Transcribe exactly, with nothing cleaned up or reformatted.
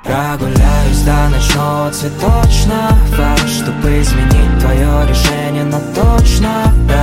Прогуляюсь до ночного цветочного, чтобы изменить твое решение, но точно.